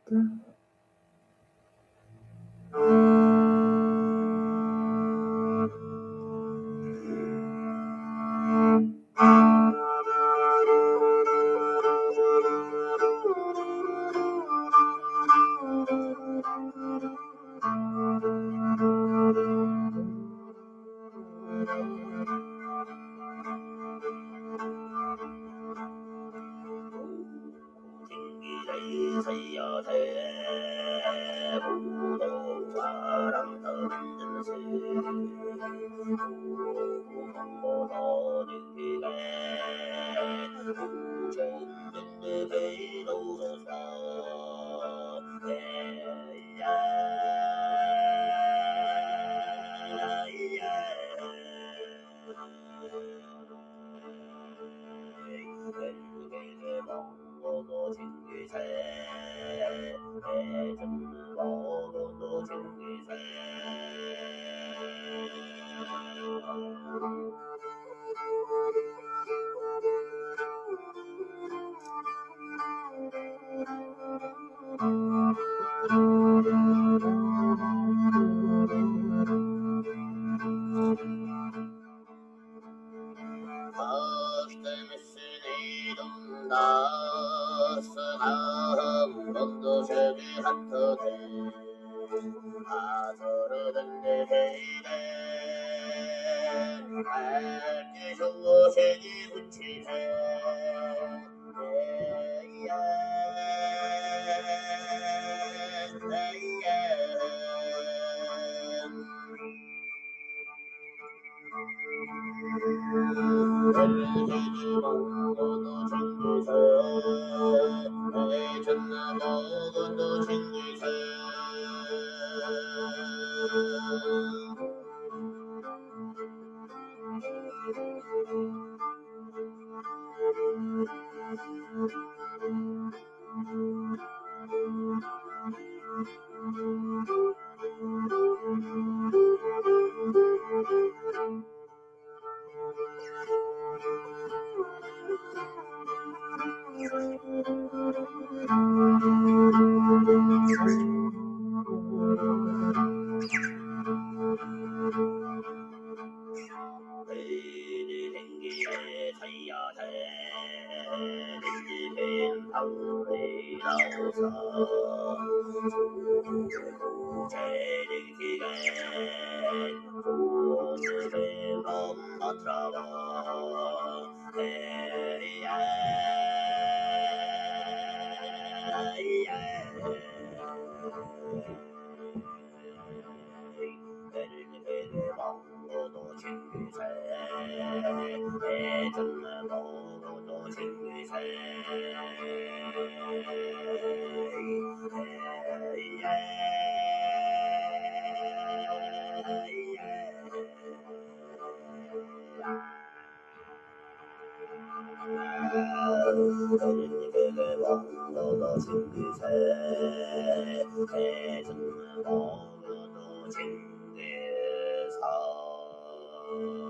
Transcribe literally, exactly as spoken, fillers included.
서야 돼 부도 바람 터는 새 부도 느끼게 부정는 배로서 먹어도 챙기세 애좀 먹어도 챙기세 넌도 세계 핫터대 아서르던데 헤이데 알게 소세지 붙이세 에이야 에이야 벨기지 먹어도 챙기세 애전나 먹어도 챙기세 베일이 생기에 서야 돼 빈 방울이 나오서 제리기게 오늘의 맘 맞춰봐 에이야 먹어도 챙기세 애전나 먹어도 챙기세 먹어도 챙기세 애전나 먹어도 챙기세